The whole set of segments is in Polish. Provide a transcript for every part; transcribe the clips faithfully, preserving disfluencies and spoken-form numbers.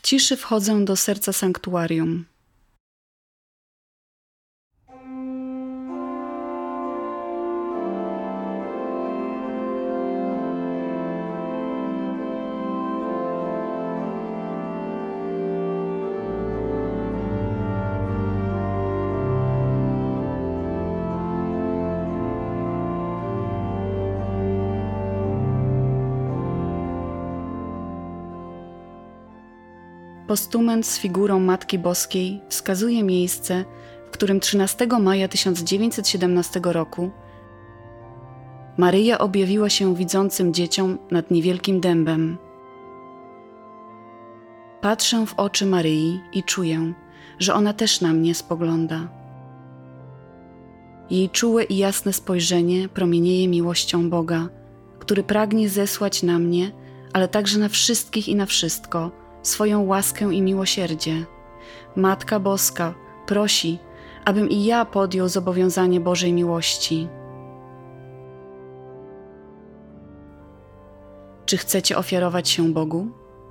ciszy wchodzę do serca sanktuarium. Postument z figurą Matki Boskiej wskazuje miejsce, w którym trzynastego maja tysiąc dziewięćset siedemnastego roku Maryja objawiła się widzącym dzieciom nad niewielkim dębem. Patrzę w oczy Maryi i czuję, że ona też na mnie spogląda. Jej czułe i jasne spojrzenie promienieje miłością Boga, który pragnie zesłać na mnie, ale także na wszystkich i na wszystko, swoją łaskę i miłosierdzie. Matka Boska prosi, abym i ja podjął zobowiązanie Bożej miłości. Czy chcecie ofiarować się Bogu?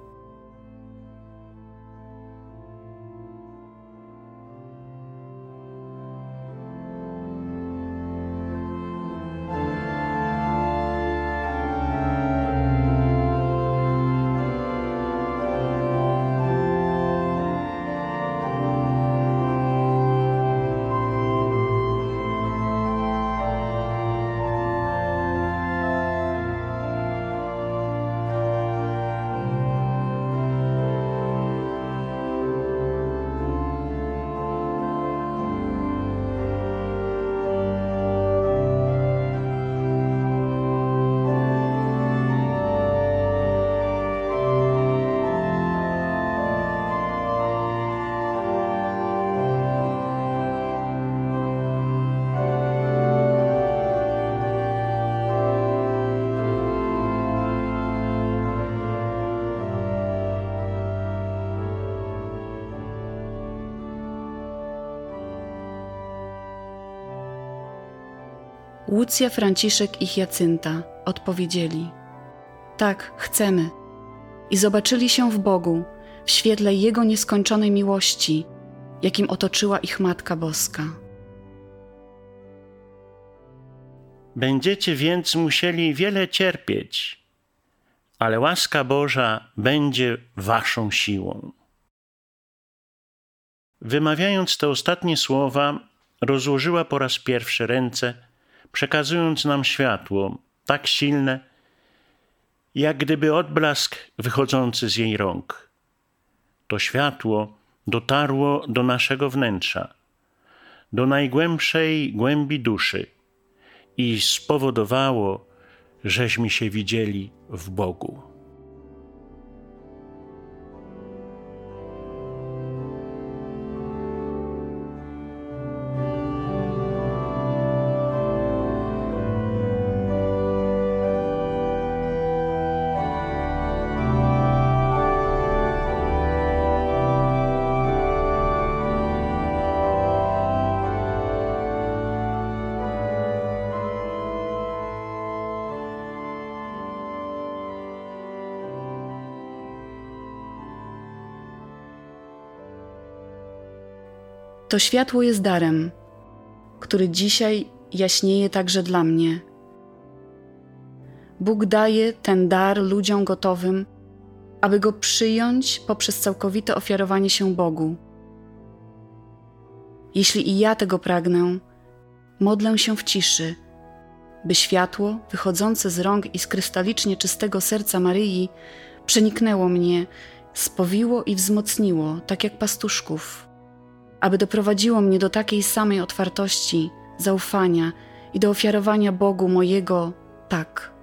Łucja, Franciszek i Hiacynta odpowiedzieli: tak, chcemy. I zobaczyli się w Bogu, w świetle Jego nieskończonej miłości, jakim otoczyła ich Matka Boska. Będziecie więc musieli wiele cierpieć, ale łaska Boża będzie waszą siłą. Wymawiając te ostatnie słowa, rozłożyła po raz pierwszy ręce, przekazując nam światło tak silne, jak gdyby odblask wychodzący z jej rąk. To światło dotarło do naszego wnętrza, do najgłębszej głębi duszy i spowodowało, żeśmy się widzieli w Bogu. To światło jest darem, który dzisiaj jaśnieje także dla mnie. Bóg daje ten dar ludziom gotowym, aby go przyjąć poprzez całkowite ofiarowanie się Bogu. Jeśli i ja tego pragnę, modlę się w ciszy, by światło wychodzące z rąk i z krystalicznie czystego serca Maryi przeniknęło mnie, spowiło i wzmocniło, tak jak pastuszków, aby doprowadziło mnie do takiej samej otwartości, zaufania i do ofiarowania Bogu mojego tak.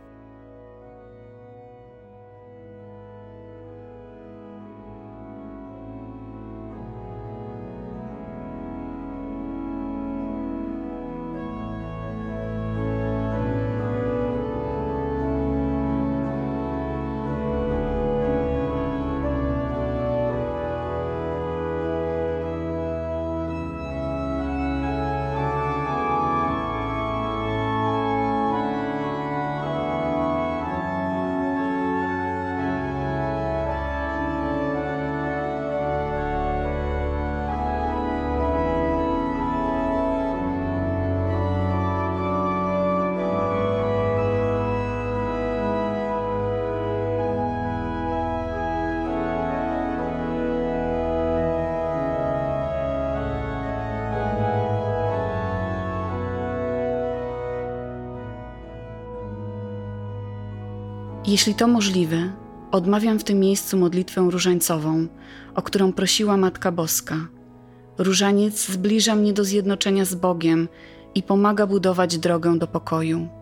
Jeśli to możliwe, odmawiam w tym miejscu modlitwę różańcową, o którą prosiła Matka Boska. Różaniec zbliża mnie do zjednoczenia z Bogiem i pomaga budować drogę do pokoju.